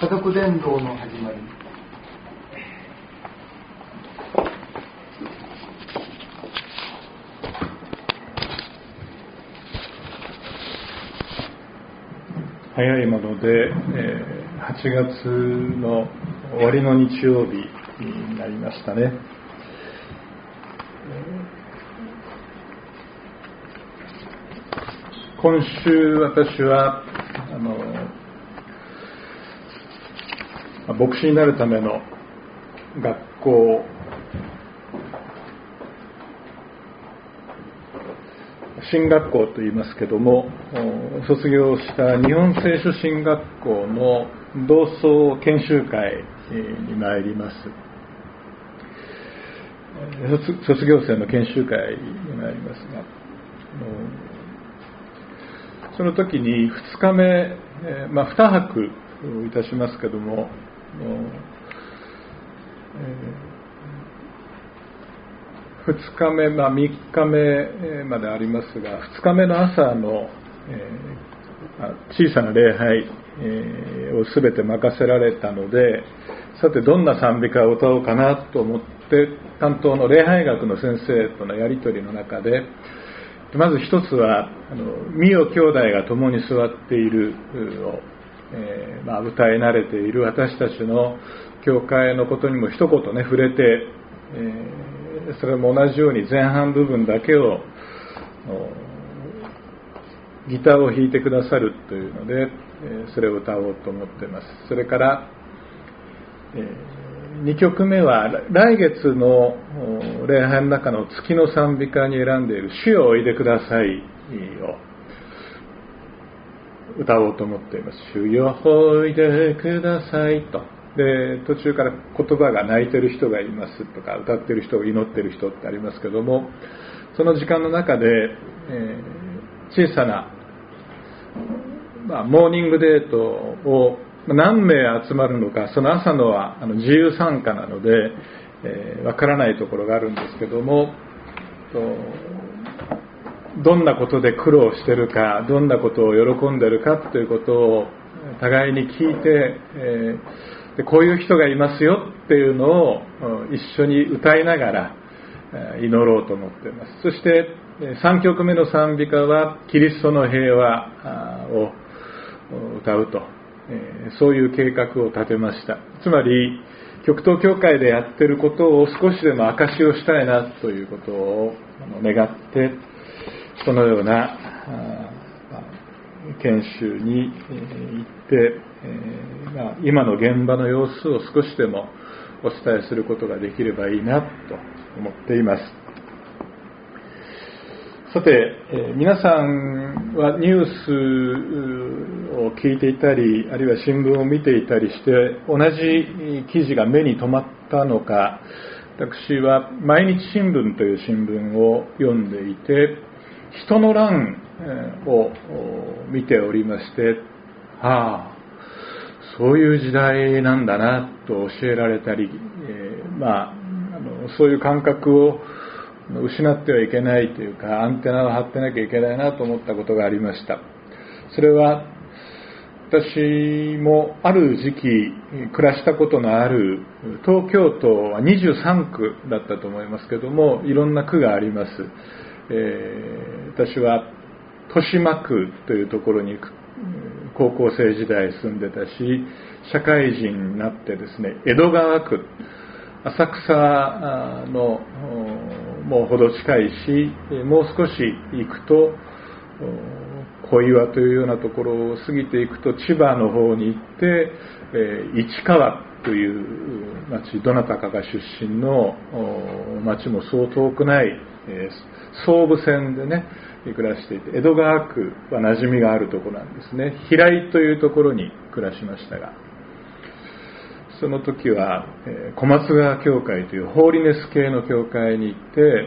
家族伝道の始まり。 早いもので、8月の終わりの日曜日になりましたね。今週私は牧師になるための学校、進学校と言いますけども、卒業した日本聖書進学校の同窓研修会に参ります。卒業生の研修会に参りますが、その時に2日目、2泊いたしますけども、2日目、3日目までありますが、2日目の朝の、小さな礼拝、をすべて任せられたので、さてどんな賛美歌を歌おうかなと思って、担当の礼拝学の先生とのやり取りの中で、まず一つは御代兄弟が共に座っているを、歌い慣れている私たちの教会のことにも一言ね触れて、それも同じように前半部分だけをギターを弾いてくださるというので、それを歌おうと思っています。それから2曲目は来月の礼拝の中の月の賛美歌に選んでいる主よおいでくださいを歌おうと思っています。主よおいでくださいと。で、途中から言葉が泣いてる人がいますとか、歌ってる人、祈ってる人ってありますけども、その時間の中で、小さな、モーニングデートを何名集まるのか、その朝のは自由参加なので、わからないところがあるんですけども、どんなことで苦労してるか、どんなことを喜んでるかということを互いに聞いて、でこういう人がいますよっていうのを一緒に歌いながら祈ろうと思っています。そして3曲目の賛美歌はキリストの平和を歌うと、そういう計画を立てました。つまり極東教会でやっていることを少しでも証しをしたいなということを願って、そのような研修に行って、今の現場の様子を少しでもお伝えすることができればいいなと思っています。さて、皆さんはニュースを聞いていたり、あるいは新聞を見ていたりして同じ記事が目に留まったのか、私は毎日新聞という新聞を読んでいて、人の乱を見ておりまして、そういう時代なんだなと教えられたり、そういう感覚を失ってはいけないというか、アンテナを張ってなきゃいけないなと思ったことがありました。それは私もある時期暮らしたことのある東京都は23区だったと思いますけども、いろんな区があります。私は豊島区というところに高校生時代住んでたし、社会人になってですね、江戸川区、浅草のもうほど近いし、もう少し行くと小岩というようなところを過ぎていくと千葉の方に行って、市川という町、どなたかが出身の町もそう遠くない、総武線でね暮らしていて、江戸川区は馴染みがあるところなんですね。平井というところに暮らしましたが、その時は小松川教会というホーリネス系の教会に行って、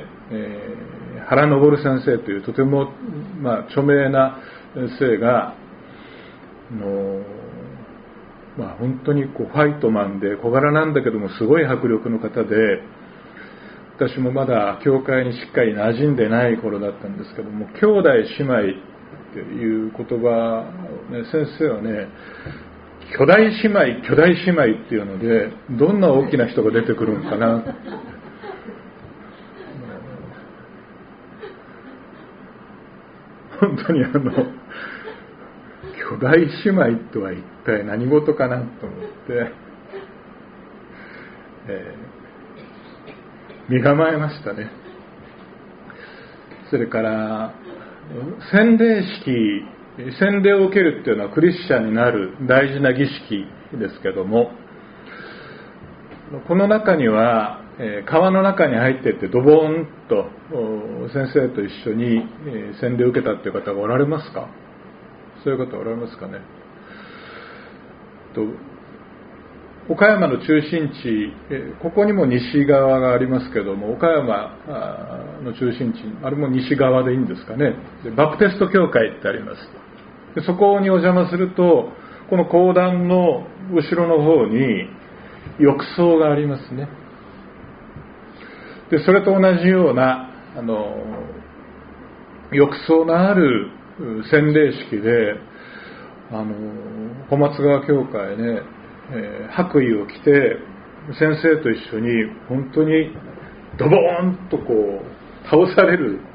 原昇先生というとても、著名な先生が本当にファイトマンで小柄なんだけどもすごい迫力の方で、私もまだ教会にしっかり馴染んでない頃だったんですけども、兄弟姉妹っていう言葉を、ね、先生はね巨大姉妹っていうので、どんな大きな人が出てくるのかな。本当に巨大姉妹とは一体何事かなと思って、身構えましたね。それから洗礼を受けるっていうのはクリスチャンになる大事な儀式ですけども、この中には川の中に入っていってドボーンと先生と一緒に洗礼を受けたっていう方がおられますか？そういう方おられますかね。岡山の中心地、ここにも西側がありますけども、岡山の中心地、あれも西側でいいんですかね。バプテスト教会ってあります。でそこにお邪魔すると、この講談の後ろの方に浴槽がありますね。でそれと同じような浴槽のある洗礼式で小松川教会ね、白衣を着て先生と一緒に本当にドボーンとこう倒される、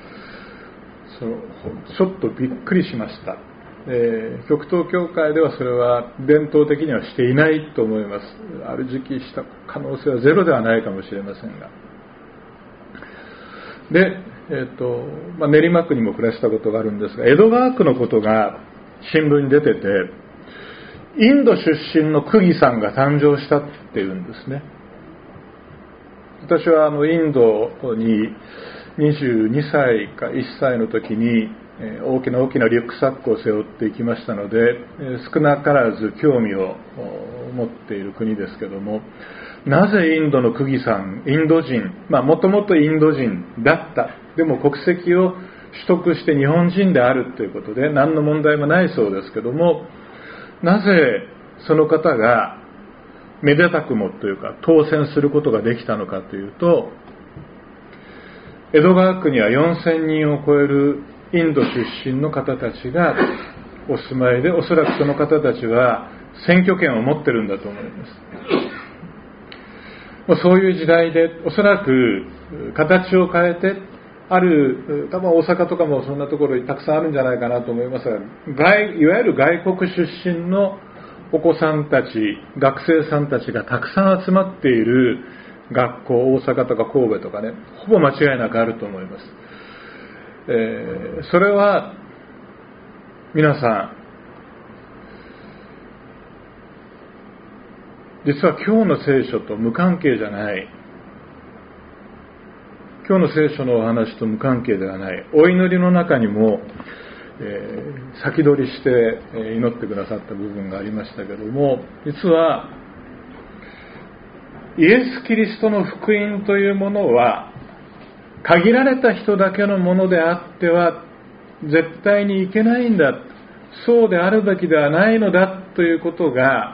ちょっとびっくりしました。極東教会ではそれは伝統的にはしていないと思います。ある時期した可能性はゼロではないかもしれませんが、で、練馬区にも暮らしたことがあるんですが、江戸川区のことが新聞に出てて、インド出身の区議さんが誕生したっていうんですね。私はインドに22歳か1歳の時に大きなリュックサックを背負っていきましたので、少なからず興味を持っている国ですけども、なぜインドの区議さん、インド人、もともとインド人だった、でも国籍を取得して日本人であるということで何の問題もないそうですけども、なぜその方がめでたくもというか当選することができたのかというと、江戸川区には4000人を超えるインド出身の方たちがお住まいで、おそらくその方たちは選挙権を持ってるんだと思います。そういう時代で、おそらく形を変えて、多分大阪とかもそんなところにたくさんあるんじゃないかなと思いますが、いわゆる外国出身のお子さんたち、学生さんたちがたくさん集まっている学校、大阪とか神戸とかね、ほぼ間違いなくあると思います。それは皆さん、実は今日の聖書と無関係じゃない、今日の聖書のお話と無関係ではない、お祈りの中にも、先取りして祈ってくださった部分がありましたけども、実はイエス・キリストの福音というものは限られた人だけのものであっては絶対にいけないんだ、そうであるべきではないのだということが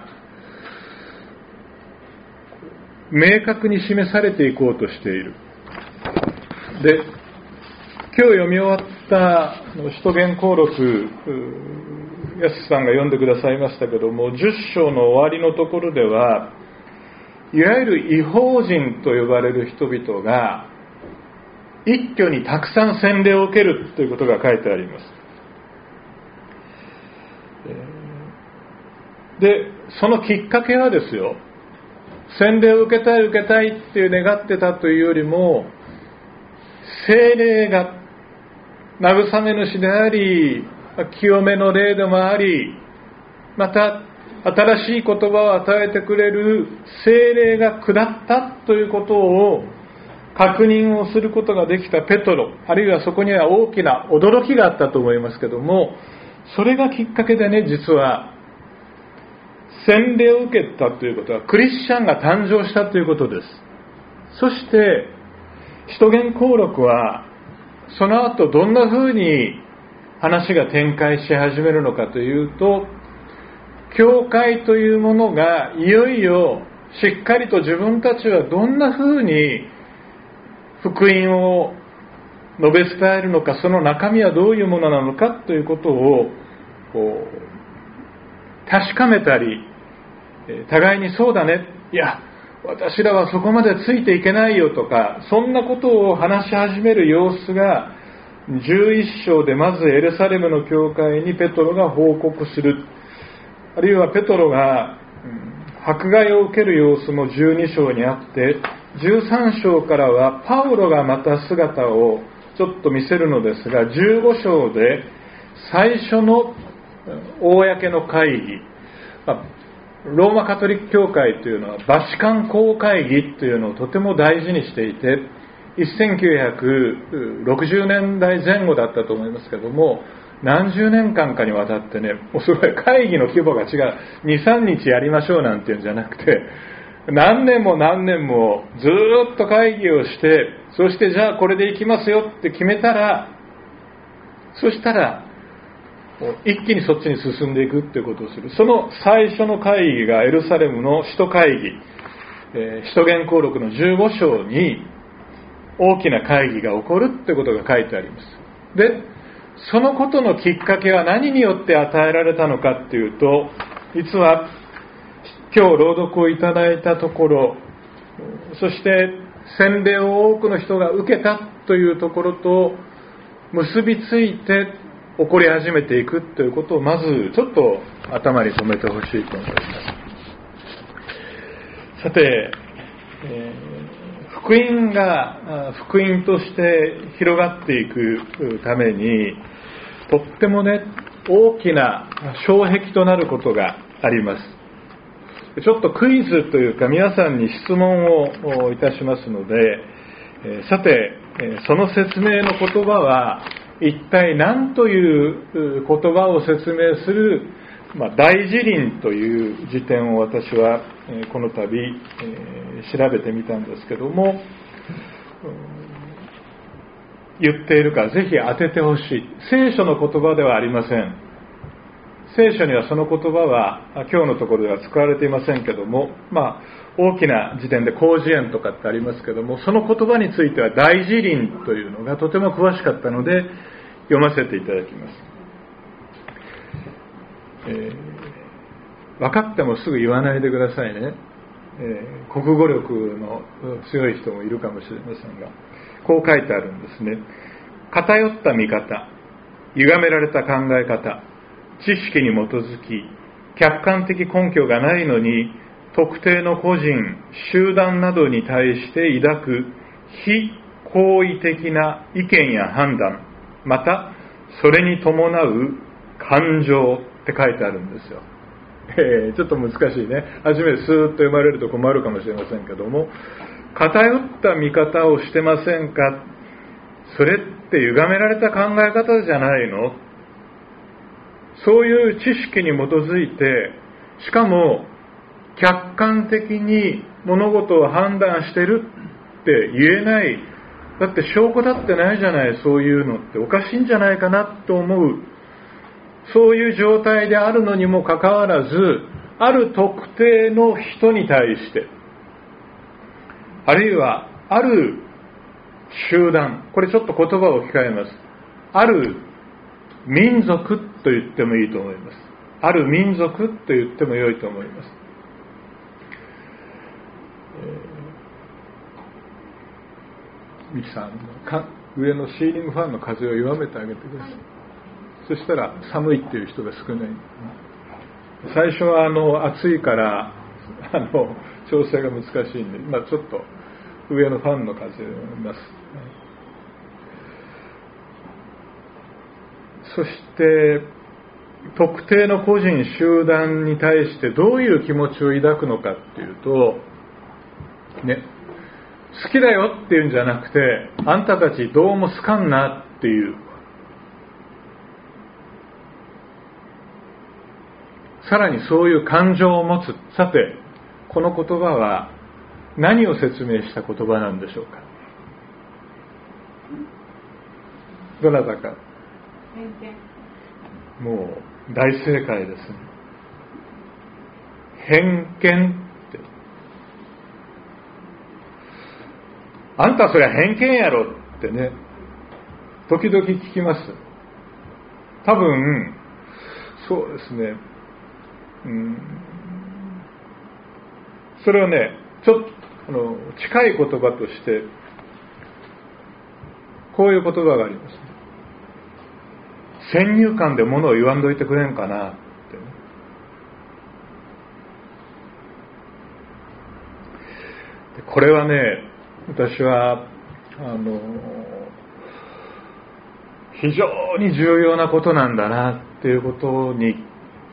明確に示されていこうとしている。で、今日読み終わった使徒言行録、安さんが読んでくださいましたけども、10章の終わりのところでは、いわゆる異邦人と呼ばれる人々が一挙にたくさん洗礼を受けるということが書いてあります。で、そのきっかけはですよ、洗礼を受けたいっていう願ってたというよりも、聖霊が慰め主であり、清めの霊でもあり、また新しい言葉を与えてくれる聖霊が下ったということを確認をすることができたペトロ、あるいはそこには大きな驚きがあったと思いますけども、それがきっかけでね、実は洗礼を受けたということはクリスチャンが誕生したということです。そして使徒言行録はその後どんな風に話が展開し始めるのかというと、教会というものがいよいよしっかりと自分たちはどんな風に福音を述べ伝えるのか、その中身はどういうものなのかということを確かめたり、互いにそうだね、いや私らはそこまでついていけないよとか、そんなことを話し始める様子が11章でまずエルサレムの教会にペトロが報告する。あるいはペトロが迫害を受ける様子も12章にあって、13章からはパウロがまた姿をちょっと見せるのですが、15章で最初の公の会議、ローマカトリック教会というのはバチカン公会議というのをとても大事にしていて、1960年代前後だったと思いますけども、何十年間かにわたってね、もうすごい会議の規模が違う、2、3日やりましょうなんていうんじゃなくて、何年も何年もずっと会議をして、そしてじゃあこれでいきますよって決めたら、そしたら一気にそっちに進んでいくっていうことをする。その最初の会議がエルサレムの使徒会議、使徒言行録の15章に大きな会議が起こるってことが書いてあります。で、そのことのきっかけは何によって与えられたのかっていうと、実は今日朗読をいただいたところ、そして洗礼を多くの人が受けたというところと結びついて起こり始めていくということをまずちょっと頭に留めてほしいと思います。さて、福音が福音として広がっていくためにとってもね、大きな障壁となることがあります。ちょっとクイズというか皆さんに質問をいたしますので、さてその説明の言葉は一体何という言葉を説明する、大辞林という辞典を私はこの度調べてみたんですけども、言っているかぜひ当ててほしい。聖書の言葉ではありません。聖書にはその言葉は今日のところでは使われていませんけども、大きな辞典で広辞苑とかってありますけども、その言葉については大辞林というのがとても詳しかったので読ませていただきます。分かってもすぐ言わないでくださいね。国語力の強い人もいるかもしれませんが、こう書いてあるんですね。偏った見方、歪められた考え方、知識に基づき客観的根拠がないのに特定の個人、集団などに対して抱く非行為的な意見や判断、またそれに伴う感情って書いてあるんですよ。ちょっと難しいね。初めてスーッと読まれると困るかもしれませんけども、偏った見方をしてませんか？それって歪められた考え方じゃないの？そういう知識に基づいて、しかも客観的に物事を判断してるって言えない。だって証拠だってないじゃない、そういうのっておかしいんじゃないかなと思う。そういう状態であるのにもかかわらず、ある特定の人に対して、あるいはある集団、これちょっと言葉を置き換えます。ある民族と言ってもいいと思います。ある民族と言っても良いと思います。ミキさん、上のシーリングファンの風を弱めてあげてください。そしたら寒いっていう人が少ない。最初は暑いから調整が難しいんで、今ちょっと上のファンの風を読みます。そして特定の個人集団に対してどういう気持ちを抱くのかっていうとね、好きだよっていうんじゃなくて、あんたたちどうも好かんなっていう、さらにそういう感情を持つ。さて、この言葉は何を説明した言葉なんでしょうか？どなたか。もう大正解ですね。偏見って。あんたそれは偏見やろってね、時々聞きます。多分そうですね、 それはね、ちょっと近い言葉としてこういう言葉があります。先入観で物を言わんどいてくれんかなってね。これはね、私は非常に重要なことなんだなっていうことに、い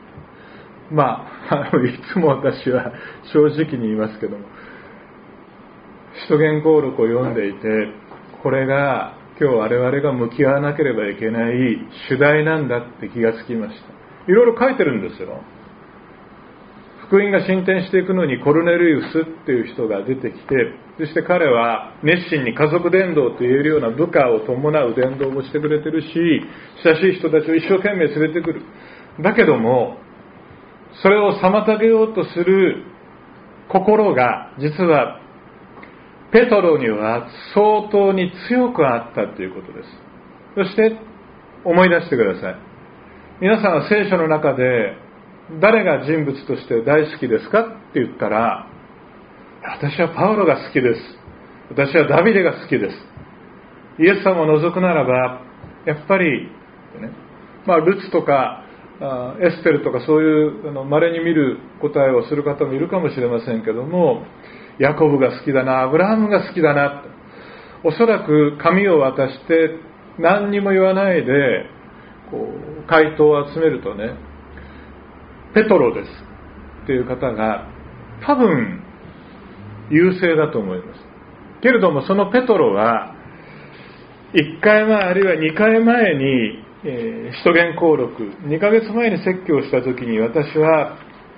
つも私は正直に言いますけども、使徒言行録を読んでいて、これが今日我々が向き合わなければいけない主題なんだって気がつきました。いろいろ書いてるんですよ。福音が進展していくのにコルネリウスっていう人が出てきて、そして彼は熱心に家族伝道と言えるような部下を伴う伝道もしてくれてるし、親しい人たちを一生懸命連れてくる。だけどもそれを妨げようとする心が実はペトロには相当に強くあったということです。そして思い出してください。皆さんは聖書の中で誰が人物として大好きですかって言ったら、私はパウロが好きです。私はダビデが好きです。イエス様を除くならばやっぱり、ルツとかエステルとかそういう稀に見る答えをする方もいるかもしれませんけども、ヤコブが好きだな、アブラハムが好きだなと、おそらく紙を渡して何にも言わないで回答を集めるとね、ペトロですっていう方が多分優勢だと思います。けれどもそのペトロは1回前あるいは2回前に使徒言行録2ヶ月前に説教した時に、私は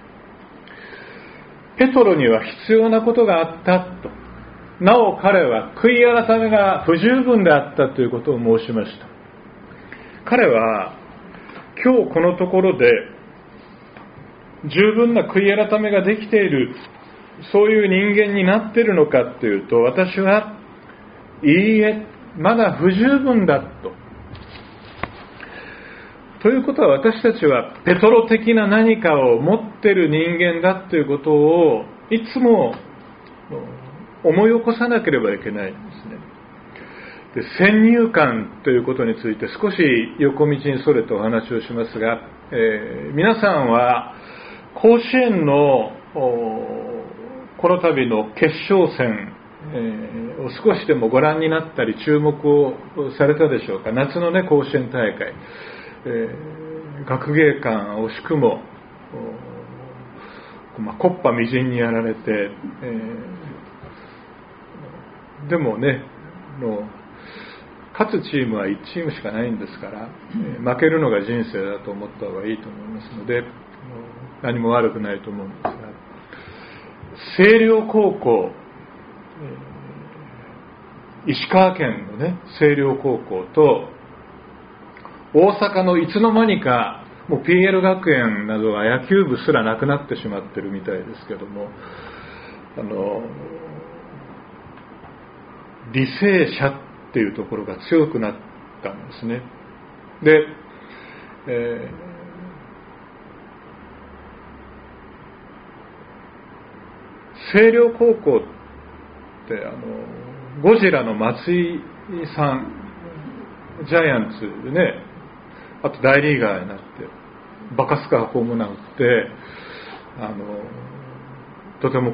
ペトロには必要なことがあったと、なお彼は悔い改めが不十分であったということを申しました。彼は今日このところで十分な悔い改めができている、そういう人間になっているのかというと、私はいいえ、まだ不十分だということは、私たちはペトロ的な何かを持っている人間だということをいつも思い起こさなければいけないんですね。で、先入観ということについて少し横道にそれてお話をしますが、皆さんは甲子園のこの度の決勝戦を少しでもご覧になったり注目をされたでしょうか。夏の甲子園大会、学芸館惜しくも木っ端みじんにやられて、でもね勝つチームは1チームしかないんですから、負けるのが人生だと思った方がいいと思いますので、何も悪くないと思うんですが、星稜高校、石川県の星稜高校と大阪のいつの間にかもう PL 学園などは野球部すらなくなってしまってるみたいですけども、履正社っていうところが強くなったんですね。で、星稜高校ってゴジラの松井さん、ジャイアンツでね、あと大リーガーになってバカスカホームラン打ってとても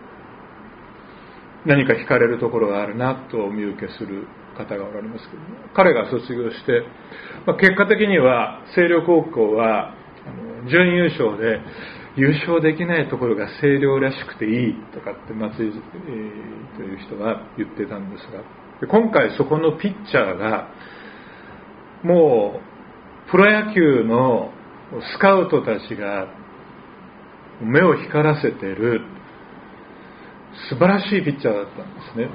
何か惹かれるところがあるなとお見受けする方がおられますけど、彼が卒業して、結果的には星稜高校は準優勝で、優勝できないところが星稜らしくていいとかって松井、という人は言ってたんですが、今回そこのピッチャーがもうプロ野球のスカウトたちが目を光らせている素晴らしいピッチャーだったんですね。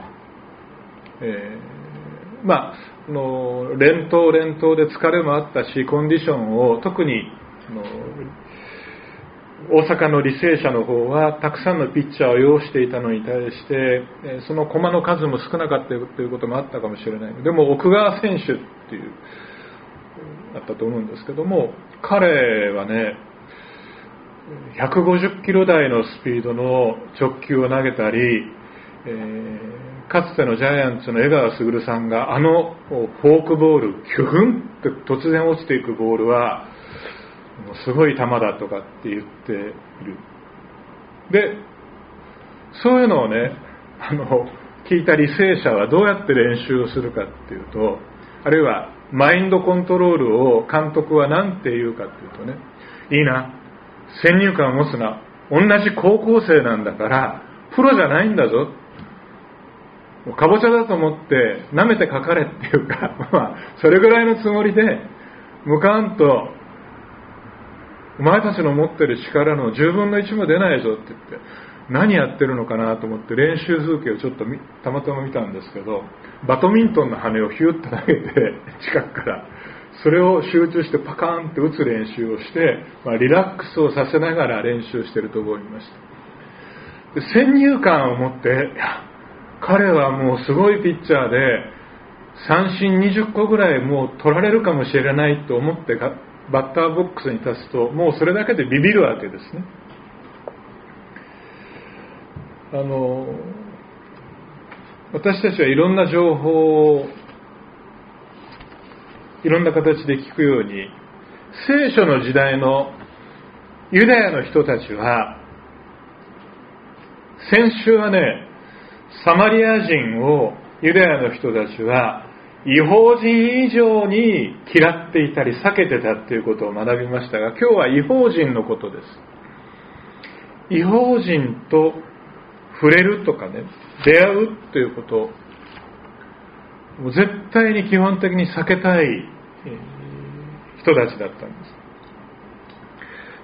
連投で疲れもあったし、コンディションを特に大阪の履正社の方はたくさんのピッチャーを擁していたのに対して、その駒の数も少なかったということもあったかもしれない。でも奥川選手っていうだったと思うんですけども、彼はね、 150キロ台のスピードの直球を投げたり、かつてのジャイアンツの江川卓さんがフォークボール、キュフンって突然落ちていくボールはすごい球だとかって言っている。で、そういうのをね、聞いた履正社はどうやって練習をするかっていうと、あるいはマインドコントロールを監督は何て言うかっていうとね、いいな、先入観を持つな、同じ高校生なんだからプロじゃないんだぞ、かぼちゃだと思って舐めてかかれっていうか、それぐらいのつもりで向かんとお前たちの持ってる力の10分の1も出ないぞって言って、何やってるのかなと思って練習風景をちょっとたまたま見たんですけど、バドミントンの羽をヒュッと投げて近くからそれを集中してパカーンって打つ練習をして、リラックスをさせながら練習しているところにいました。で、先入観を持って、いや彼はもうすごいピッチャーで三振20個ぐらいもう取られるかもしれないと思ってバッターボックスに立つと、もうそれだけでビビるわけですね。私たちはいろんな情報をいろんな形で聞くように、聖書の時代のユダヤの人たちは、先週はね、サマリア人をユダヤの人たちは異邦人以上に嫌っていたり避けてたっていうことを学びましたが、今日は異邦人のことです。異邦人と触れるとかね、出会うということをもう絶対に基本的に避けたい人たちだったんです。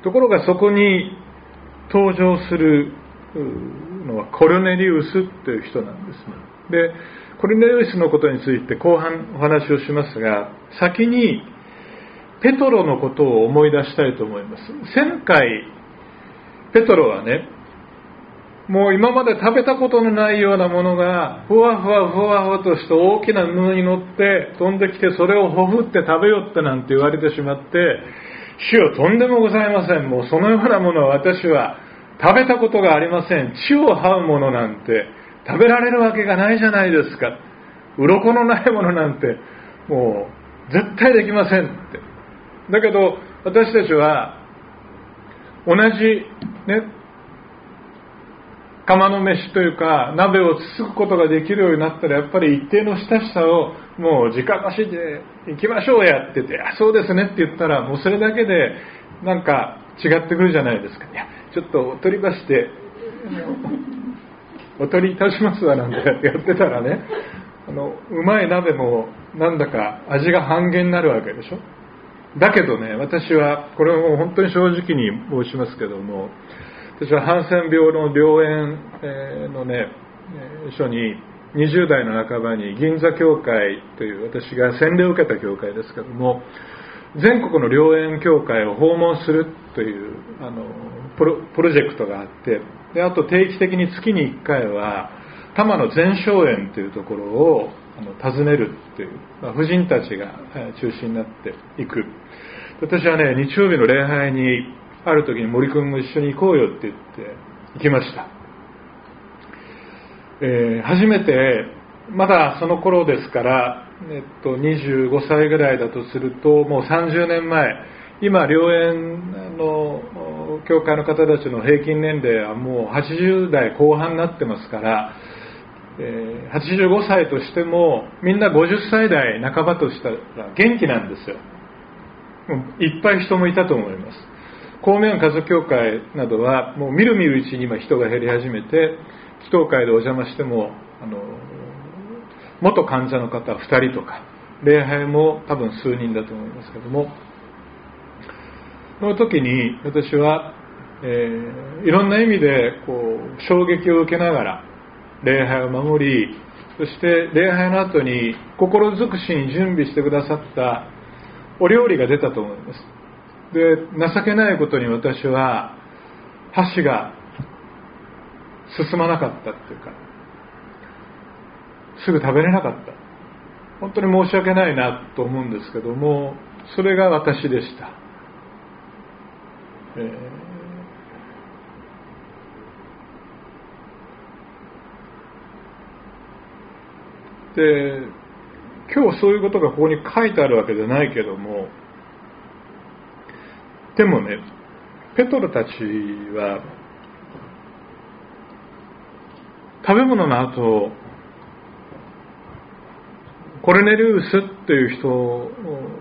ところがそこに登場するのはコルネリウスという人なんですね。で、コルネリウスのことについて後半お話をしますが、先にペトロのことを思い出したいと思います。前回ペトロはね、もう今まで食べたことのないようなものがふわふわふわふわとした大きな布に乗って飛んできて、それをほふって食べよってなんて言われてしまって、主よとんでもございません、もうそのようなものは私は食べたことがありません。血を這うものなんて食べられるわけがないじゃないですか。鱗のないものなんてもう絶対できませんって。だけど私たちは同じね、釜の飯というか鍋をつつくことができるようになったら、やっぱり一定の親しさをもう直箸で行きましょうやってて、そうですねって言ったら、もうそれだけでなんか違ってくるじゃないですか。いやちょっとお取り箸でお取りいたしますわなんてやってたらね、うまい鍋もなんだか味が半減になるわけでしょ。だけどね、私はこれをもう本当に正直に申しますけども、私はハンセン病の病園のね書に20代の半ばに銀座教会という、私が洗礼を受けた教会ですけども、全国の良縁教会を訪問するというプロジェクトがあって、であと定期的に月に1回は多摩の全生園というところを訪ねるという、婦人たちが中心になっていく。私はね、日曜日の礼拝にある時に森君も一緒に行こうよって言って行きました。初めて、まだその頃ですから、25歳ぐらいだとするともう30年前、今良縁の教会の方たちの平均年齢はもう80代後半になってますから、85歳としてもみんな50歳代半ばとしたら元気なんですよ。いっぱい人もいたと思います。光明家族教会などはもうみるみるうちに今人が減り始めて、祈祷会でお邪魔しても元患者の方2人とか、礼拝も多分数人だと思いますけども、その時に私は、いろんな意味で衝撃を受けながら礼拝を守り、そして礼拝の後に心尽くしに準備してくださったお料理が出たと思います。で、情けないことに私は箸が進まなかったっていうか、すぐ食べれなかった。本当に申し訳ないなと思うんですけども、それが私でした。 で、今日そういうことがここに書いてあるわけじゃないけども、でもね、ペトロたちは食べ物の後、コルネリウスっていう人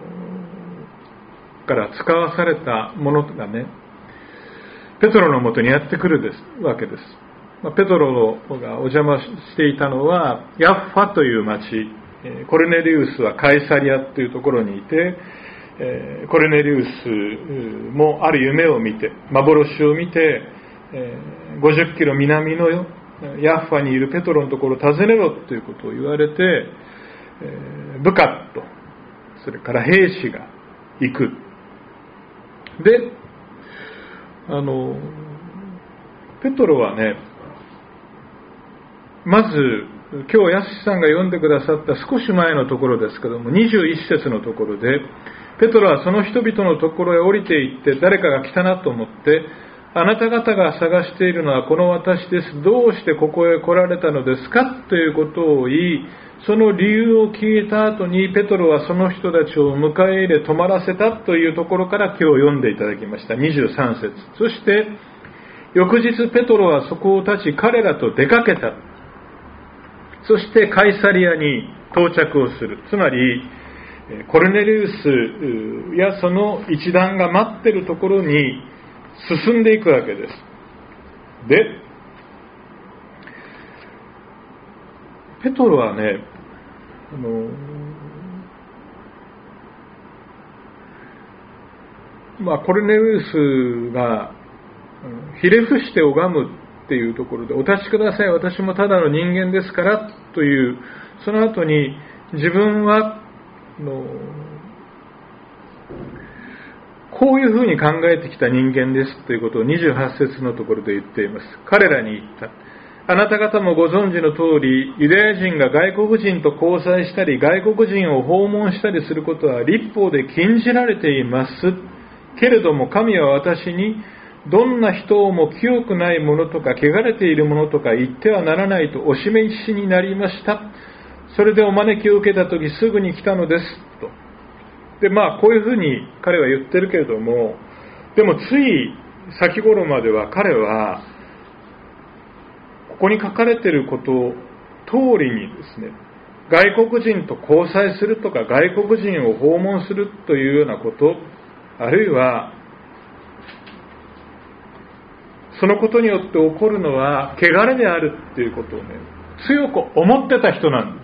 から使わされたものがね、ペトロのもとにやってくるわけです。ペトロがお邪魔していたのはヤッファという町、コルネリウスはカイサリアというところにいて、コルネリウスもある夢を見て、幻を見て、50キロ南のヤッファにいるペトロのところを訪ねろということを言われて、部下とそれから兵士が行く。で、ペトロはね、まず今日ヤスさんが読んでくださった少し前のところですけども、21節のところで、ペトロはその人々のところへ降りて行って、誰かが来たなと思って、あなた方が探しているのはこの私です。どうしてここへ来られたのですかということを言い、その理由を聞いた後にペトロはその人たちを迎え入れ泊まらせたというところから今日読んでいただきました。23節。そして翌日ペトロはそこを立ち彼らと出かけた。そしてカイサリアに到着をする。つまりコルネリウスやその一団が待っているところに進んでいくわけです。で、ペトロはね、コルネリウスがひれ伏して拝むっていうところで、お立ちください、私もただの人間ですからという、その後に自分はこういうふうに考えてきた人間ですということを28節のところで言っています。彼らに言った。あなた方もご存知の通り、ユダヤ人が外国人と交際したり、外国人を訪問したりすることは律法で禁じられています。けれども神は私に、どんな人をも清くないものとか、汚れているものとか言ってはならないとお示しになりました。それでお招きを受けたときすぐに来たのです。と。で、こういうふうに彼は言ってるけれども、でもつい先頃までは彼は、ここに書かれていること通りにですね、外国人と交際するとか、外国人を訪問するというようなこと、あるいは、そのことによって起こるのは、汚れであるっていうことをね、強く思ってた人なんです。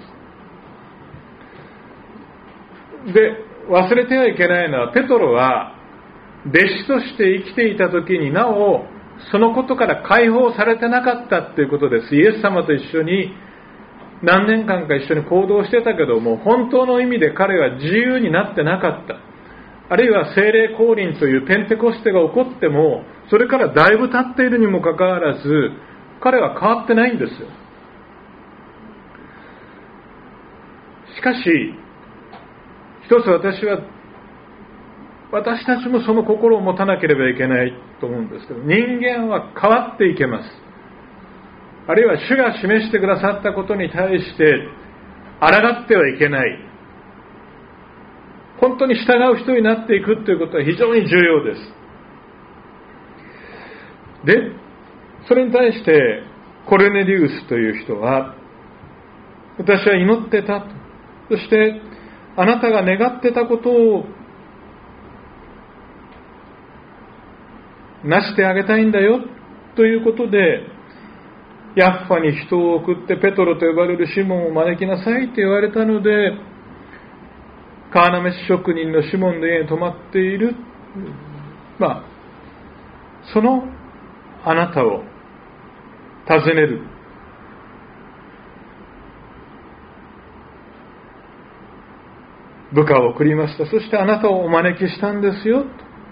で、忘れてはいけないのは、ペトロは、弟子として生きていた時になお、そのことから解放されてなかったということです。イエス様と一緒に何年間か一緒に行動してたけども、本当の意味で彼は自由になってなかった。あるいは聖霊降臨というペンテコステが起こっても、それからだいぶ経っているにもかかわらず、彼は変わってないんですよ。しかし、一つ私たちもその心を持たなければいけないと思うんですけど、人間は変わっていけます。あるいは主が示してくださったことに対して抗ってはいけない。本当に従う人になっていくということは非常に重要です。で、それに対してコルネリウスという人は、私は祈ってたと。そしてあなたが願ってたことをなしてあげたいんだよということで、ヤッファに人を送ってペトロと呼ばれるシモンを招きなさいと言われたので、カーナメス職人のシモンの家に泊まっている、そのあなたを訪ねる部下を送りました。そしてあなたをお招きしたんですよ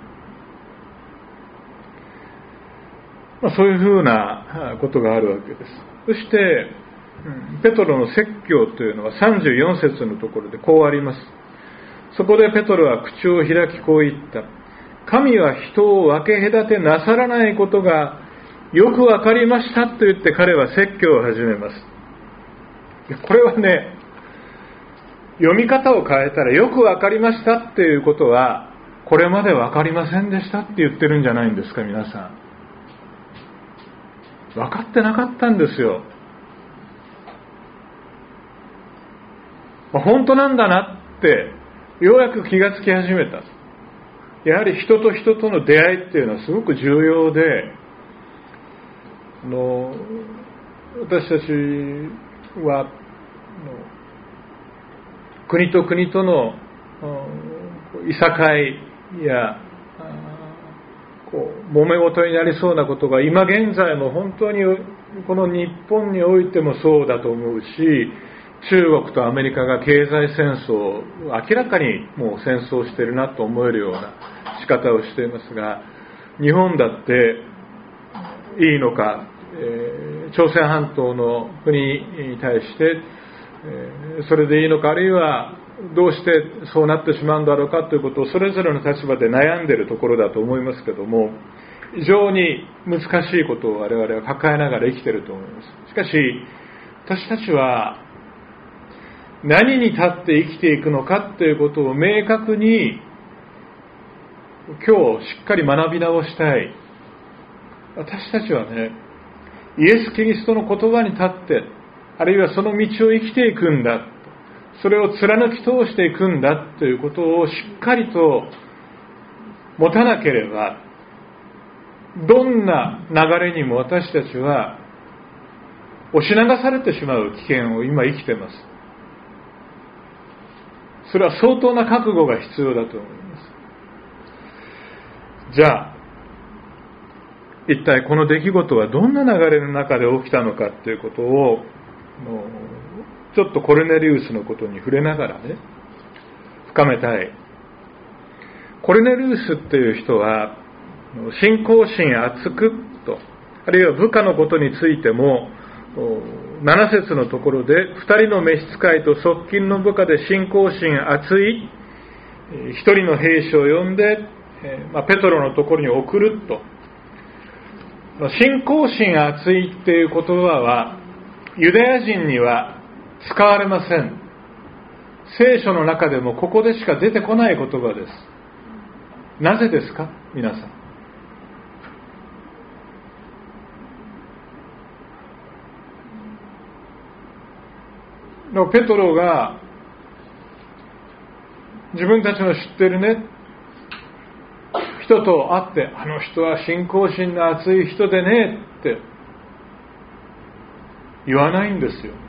と、そういうふうなことがあるわけです。そしてペトロの説教というのは34節のところでこうあります。そこでペトロは口を開きこう言った。神は人を分け隔てなさらないことがよくわかりましたと言って彼は説教を始めます。これはね、 読み方を変えたらよくわかりましたっていうことは、これまでわかりませんでしたって言ってるんじゃないんですか、皆さん。わかってなかったんですよ。本当なんだなってようやく気がつき始めた。やはり人と人との出会いっていうのはすごく重要で、私たちは国と国とのいさかいや揉め事になりそうなことが今現在も本当にこの日本においてもそうだと思うし、中国とアメリカが経済戦争、明らかにもう戦争しているなと思えるような仕方をしていますが、日本だっていいのか、朝鮮半島の国に対してそれでいいのか、あるいはどうしてそうなってしまうんだろうかということをそれぞれの立場で悩んでいるところだと思いますけども、非常に難しいことを我々は抱えながら生きていると思います。しかし私たちは何に立って生きていくのかということを明確に今日しっかり学び直したい。私たちはね、イエス・キリストの言葉に立って、あるいはその道を生きていくんだ、それを貫き通していくんだということをしっかりと持たなければ、どんな流れにも私たちは押し流されてしまう危険を今生きています。それは相当な覚悟が必要だと思います。じゃあ一体この出来事はどんな流れの中で起きたのかということをちょっとコルネリウスのことに触れながらね、深めたい。コルネリウスっていう人は信仰心厚くと、あるいは部下のことについても7節のところで2人の召使いと側近の部下で信仰心厚い1人の兵士を呼んでペトロのところに送ると。信仰心厚いっていう言葉はユダヤ人には使われません。聖書の中でもここでしか出てこない言葉です。なぜですか、皆さん。ペトロが自分たちの知ってるね人と会って、あの人は信仰心の厚い人でねって言わないんですよ。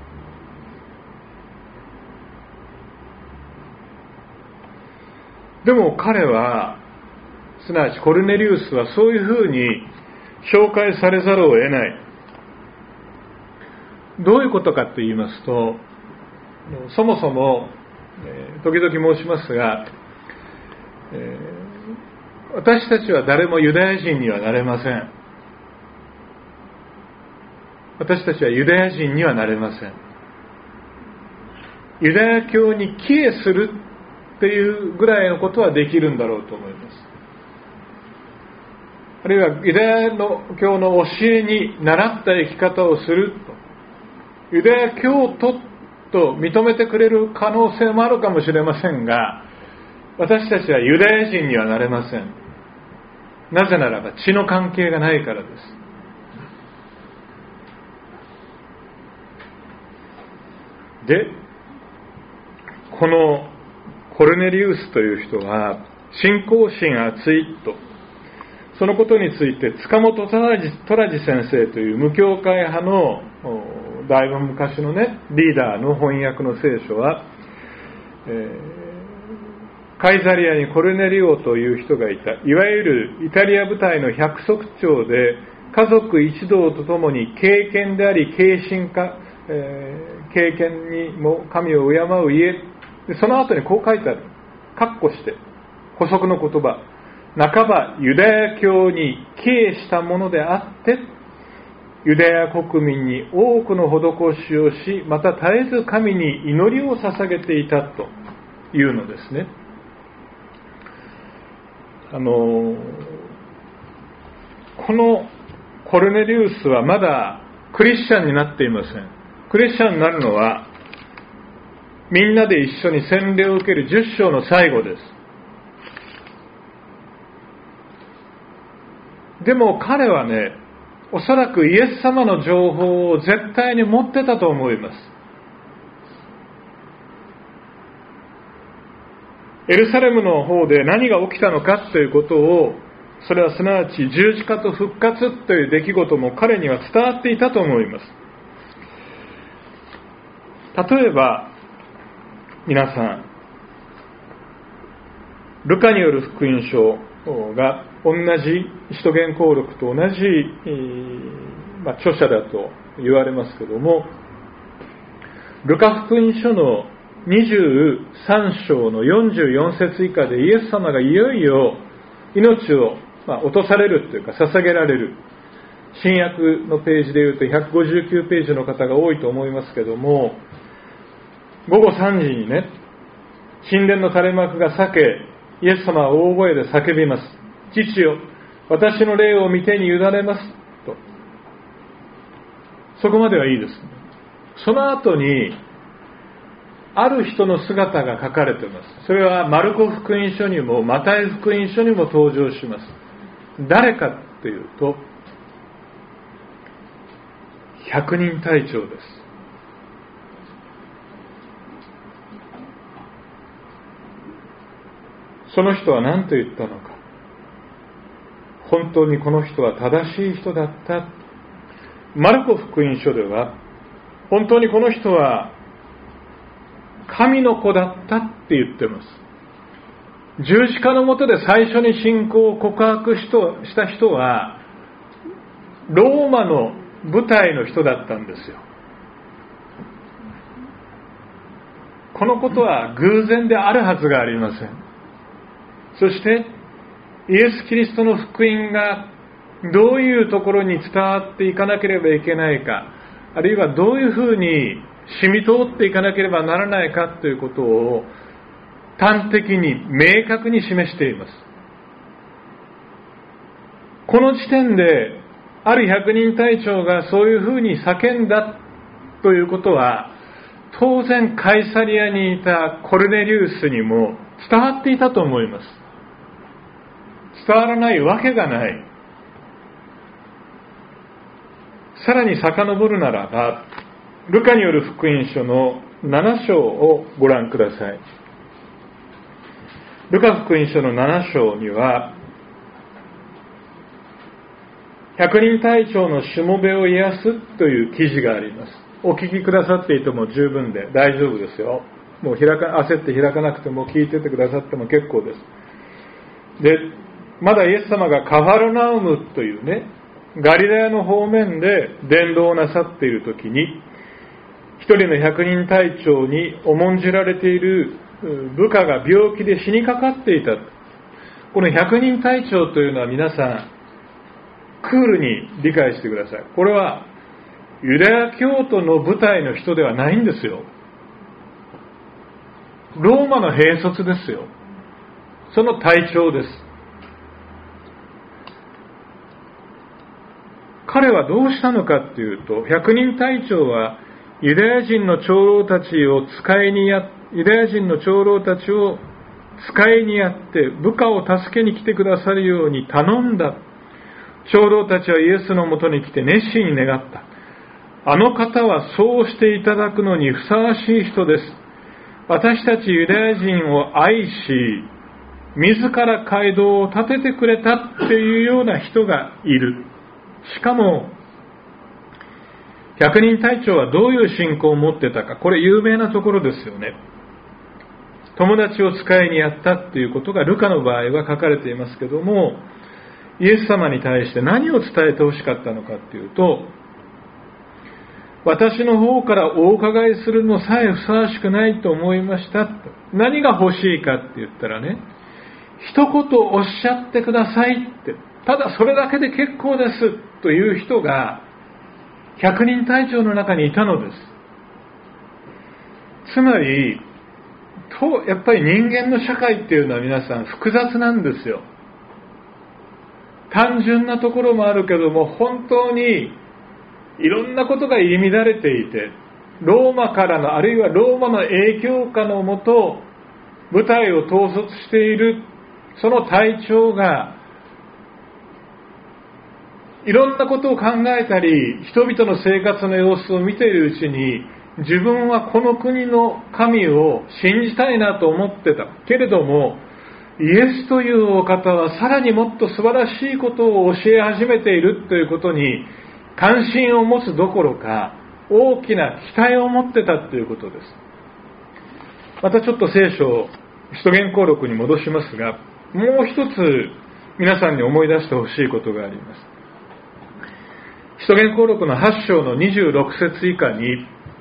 でも彼は、すなわちコルネリウスはそういうふうに紹介されざるを得ない。どういうことかと言いますと、そもそも、時々申しますが、私たちは誰もユダヤ人にはなれません。私たちはユダヤ人にはなれません。ユダヤ教に帰依するっていうぐらいのことはできるんだろうと思います。あるいはユダヤ教の教えに倣った生き方をすると、ユダヤ教徒と認めてくれる可能性もあるかもしれませんが、私たちはユダヤ人にはなれません。なぜならば血の関係がないからです。で、このコルネリウスという人は信仰心厚いと、そのことについて塚本虎次先生という無教会派のだいぶ昔のねリーダーの翻訳の聖書は、カイザリアにコルネリオという人がいた。いわゆるイタリア部隊の百足長で、家族一同とともに敬虔であり敬信家、敬虔にも神を敬う家で、その後にこう書いてある。括弧して補足の言葉、半ばユダヤ教に帰依したものであってユダヤ国民に多くの施しをし、また絶えず神に祈りを捧げていたというのですね。このコルネリウスはまだクリスチャンになっていません。クリスチャンになるのはみんなで一緒に洗礼を受ける10章の最後です。でも彼はね、おそらくイエス様の情報を絶対に持ってたと思います。エルサレムの方で何が起きたのかということを、それはすなわち十字架と復活という出来事も彼には伝わっていたと思います。例えば皆さん、ルカによる福音書が同じ使徒言行録と同じ、著者だと言われますけども、ルカ福音書の23章の44節以下でイエス様がいよいよ命を落とされるというか捧げられる。新約のページでいうと159ページの方が多いと思いますけども、午後3時にね、神殿の垂れ幕が裂け、イエス様は大声で叫びます。父よ、私の霊を御手に委ねますと。そこまではいいですね。その後にある人の姿が書かれています。それはマルコ福音書にもマタイ福音書にも登場します。誰かというと、百人隊長です。その人は何と言ったのか。本当にこの人は正しい人だった。マルコ福音書では、本当にこの人は神の子だったって言ってます。十字架の下で最初に信仰を告白した人は、ローマの部隊の人だったんですよ。このことは偶然であるはずがありません。そしてイエス・キリストの福音がどういうところに伝わっていかなければいけないか、あるいはどういうふうに染み通っていかなければならないかということを端的に明確に示しています。この時点である百人隊長がそういうふうに叫んだということは、当然カイサリアにいたコルネリウスにも伝わっていたと思います。伝わらないわけがない。さらに遡るならば、ルカによる福音書の7章をご覧ください。ルカ福音書の7章には、百人隊長のしもべを癒すという記事があります。お聞きくださっていても十分で大丈夫ですよ。もう焦って開かなくても聞いててくださっても結構です。で、まだイエス様がカファルナウムというね、ガリラヤの方面で伝道をなさっているときに、一人の百人隊長に重んじられている部下が病気で死にかかっていた。この百人隊長というのは皆さんクールに理解してください。これはユダヤ教徒の部隊の人ではないんですよ。ローマの兵卒ですよ。その隊長です。彼はどうしたのかっていうと、百人隊長はユダヤ人の長老たちを使いにやって部下を助けに来てくださるように頼んだ。長老たちはイエスのもとに来て熱心に願った。あの方はそうしていただくのにふさわしい人です。私たちユダヤ人を愛し、自ら街道を建ててくれたっていうような人がいる。しかも百人隊長はどういう信仰を持ってたか、これ有名なところですよね。友達を使いにやったっていうことがルカの場合は書かれていますけども、イエス様に対して何を伝えてほしかったのかっていうと、私の方からお伺いするのさえふさわしくないと思いました。何が欲しいかって言ったらね、一言おっしゃってくださいって、ただそれだけで結構ですという人が百人隊長の中にいたのです。つまりやっぱり人間の社会っていうのは皆さん複雑なんですよ。単純なところもあるけども、本当にいろんなことが入り乱れていて、 ローマからの、あるいはローマの影響下のもと部隊を統率しているその隊長がいろんなことを考えたり、人々の生活の様子を見ているうちに、自分はこの国の神を信じたいなと思ってたけれども、イエスというお方はさらにもっと素晴らしいことを教え始めているということに関心を持つどころか、大きな期待を持ってたということです。またちょっと聖書を使徒言行録に戻しますが、もう一つ皆さんに思い出してほしいことがあります。使徒言行録の8章の26節以下に、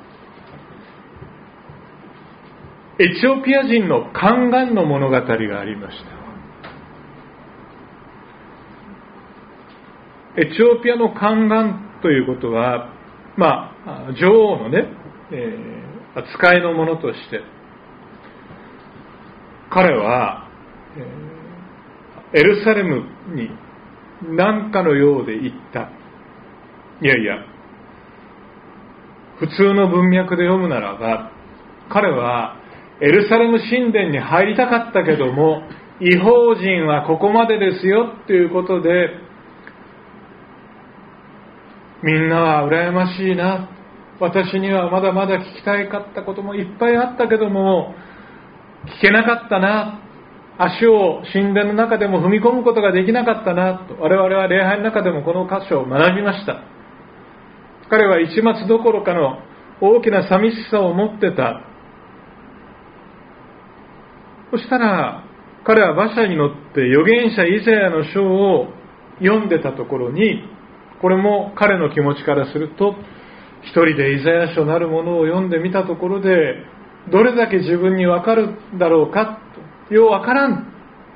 エチオピア人の宦官の物語がありました。エチオピアの宦官ということは、女王のね、扱いのものとして、彼は、エルサレムに何かのようで行った。いやいや、普通の文脈で読むならば、彼はエルサレム神殿に入りたかったけども、異邦人はここまでですよっていうことで、みんなは羨ましいな、私にはまだまだ聞きたいかったこともいっぱいあったけども聞けなかったな、足を神殿の中でも踏み込むことができなかったなと、我々は礼拝の中でもこの箇所を学びました。彼は一末どころかの大きな寂しさを持ってた。そしたら彼は馬車に乗って預言者イザヤの書を読んでたところに、これも彼の気持ちからすると、一人でイザヤ書なるものを読んでみたところで、どれだけ自分に分かるだろうかと、よう分からん。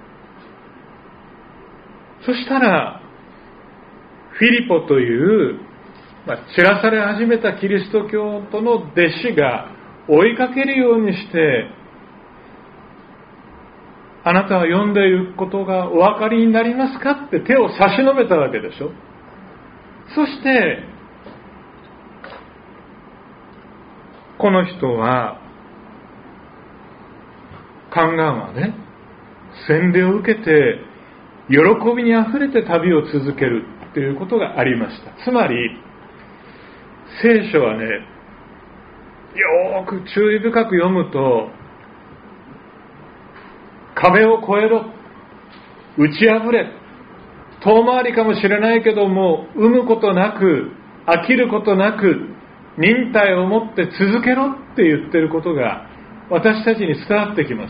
そしたらフィリポという散らされ始めたキリスト教徒の弟子が追いかけるようにして、あなたは読んでいることがお分かりになりますかって手を差し伸べたわけでしょ。そしてこの人は、宦官はね、洗礼を受けて喜びにあふれて旅を続けるということがありました。つまり聖書はね、よーく注意深く読むと、壁を越えろ、打ち破れ、遠回りかもしれないけども、産むことなく、飽きることなく、忍耐を持って続けろって言ってることが私たちに伝わってきます。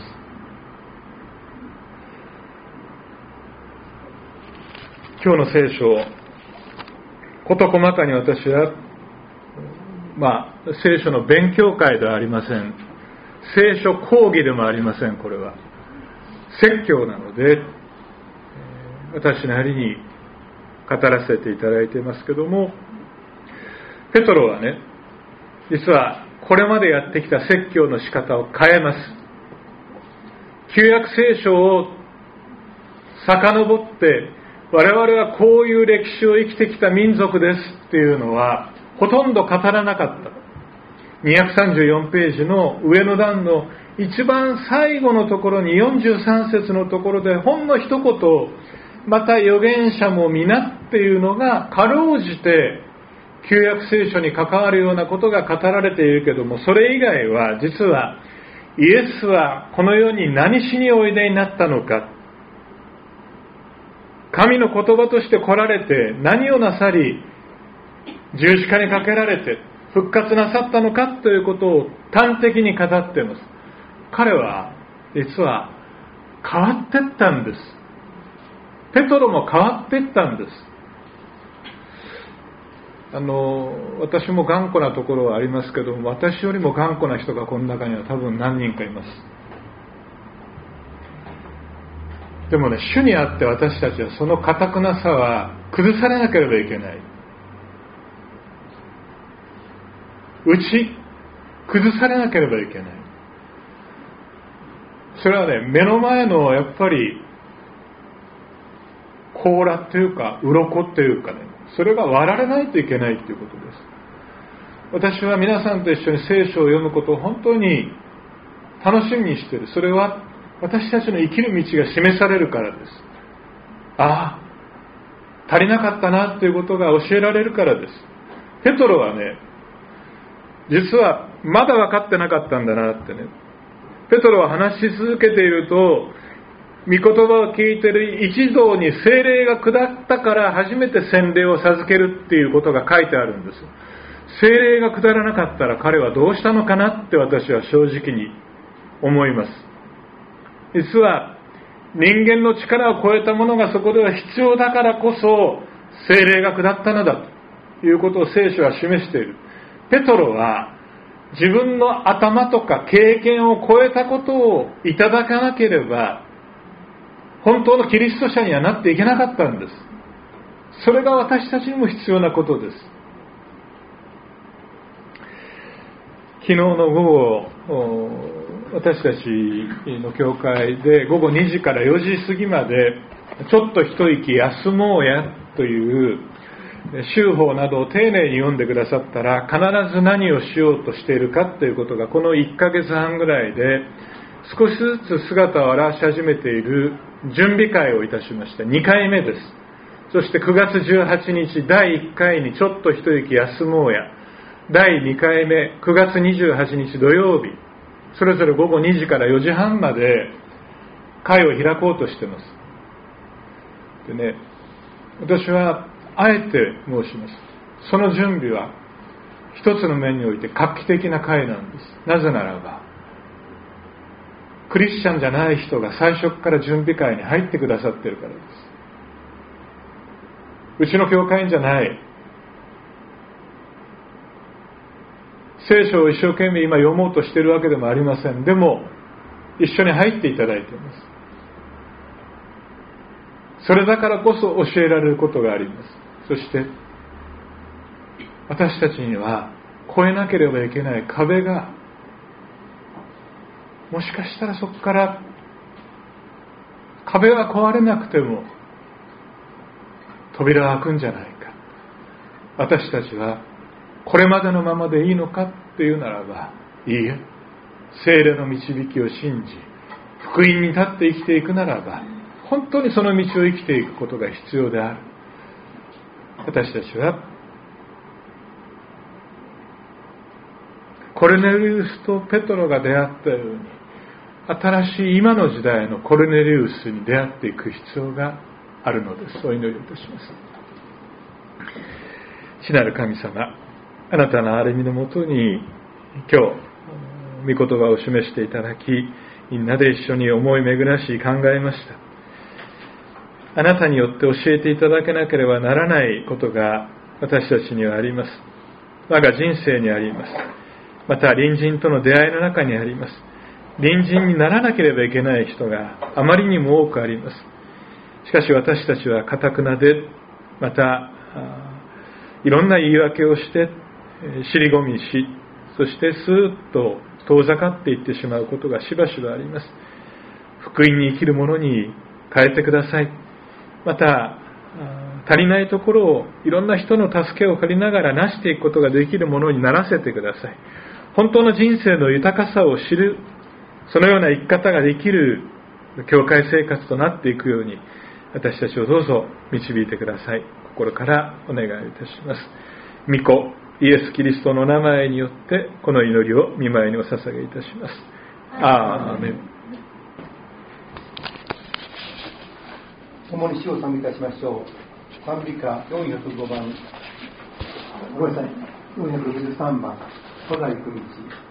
今日の聖書を事細かに私は聖書の勉強会ではありません。聖書講義でもありません。これは説教なので、私なりに語らせていただいていますけども、ペトロはね、実はこれまでやってきた説教の仕方を変えます。旧約聖書を遡って我々はこういう歴史を生きてきた民族ですっていうのはほとんど語らなかった。234ページの上の段の一番最後のところに43節のところでほんの一言、また預言者も皆っていうのがかろうじて旧約聖書に関わるようなことが語られているけども、それ以外は実はイエスはこの世に何しにおいでになったのか、神の言葉として来られて何をなさり、十字架にかけられて復活なさったのかということを端的に語っています。彼は実は変わっていったんです。ペトロも変わっていったんです。私も頑固なところはありますけども、私よりも頑固な人がこの中には多分何人かいます。でもね、主にあって私たちはその堅くなさは崩されなければいけない。打ち崩されなければいけない。それはね、目の前のやっぱり甲羅というか鱗というかね、それが割られないといけないということです。 私は皆さんと一緒に聖書を読むことを本当に楽しみにしている。それは私たちの生きる道が示されるからです。ああ、足りなかったなということが教えられるからです。ペトロはね、実はまだ分かってなかったんだなってね。ペトロは話し続けていると、御言葉を聞いている一同に聖霊が下ったから初めて洗礼を授けるっていうことが書いてあるんです。聖霊が下らなかったら彼はどうしたのかなって私は正直に思います。実は人間の力を超えたものがそこでは必要だからこそ聖霊が下ったのだということを聖書は示している。ペトロは自分の頭とか経験を超えたことをいただかなければ本当のキリスト者にはなっていけなかったんです。それが私たちにも必要なことです。昨日の午後、私たちの教会で午後2時から4時過ぎまでちょっと一息休もうやという修法などを丁寧に読んでくださったら、必ず何をしようとしているかということがこの1ヶ月半ぐらいで少しずつ姿を現し始めている準備会をいたしました。2回目です。そして9月18日第1回にちょっと一息休もうや、第2回目9月28日土曜日、それぞれ午後2時から4時半まで会を開こうとしています。でね、私はあえて申します。その準備は一つの面において画期的な会なんです。なぜならばクリスチャンじゃない人が最初から準備会に入ってくださっているからです。うちの教会員じゃない、聖書を一生懸命今読もうとしているわけでもありません。でも一緒に入っていただいています。それだからこそ教えられることがあります。そして私たちには越えなければいけない壁が、もしかしたらそこから壁は壊れなくても扉は開くんじゃないか。私たちはこれまでのままでいいのかっていうならば、いいえ、聖霊の導きを信じ福音に立って生きていくならば、本当にその道を生きていくことが必要である。私たちはコルネリウスとペトロが出会ったように、新しい今の時代のコルネリウスに出会っていく必要があるのです。お祈りいたします。父なる神様、あなたの憐れみのもとに今日御言葉を示していただき、みんなで一緒に思い巡らし考えました。あなたによって教えていただけなければならないことが私たちにはあります。我が人生にあります。また隣人との出会いの中にあります。隣人にならなければいけない人があまりにも多くあります。しかし私たちは堅くなで、またいろんな言い訳をして尻込みし、そしてスーッと遠ざかっていってしまうことがしばしばあります。福音に生きる者に変えてください。また足りないところをいろんな人の助けを借りながら成していくことができるものにならせてください。本当の人生の豊かさを知る、そのような生き方ができる教会生活となっていくように、私たちをどうぞ導いてください。心からお願いいたします。御子イエス・キリストの名前によってこの祈りを御前にお捧げいたします。アーメン。 共に主を賛美いたしましょう。賛美歌405番、ごめんなさい、463番、古代組道。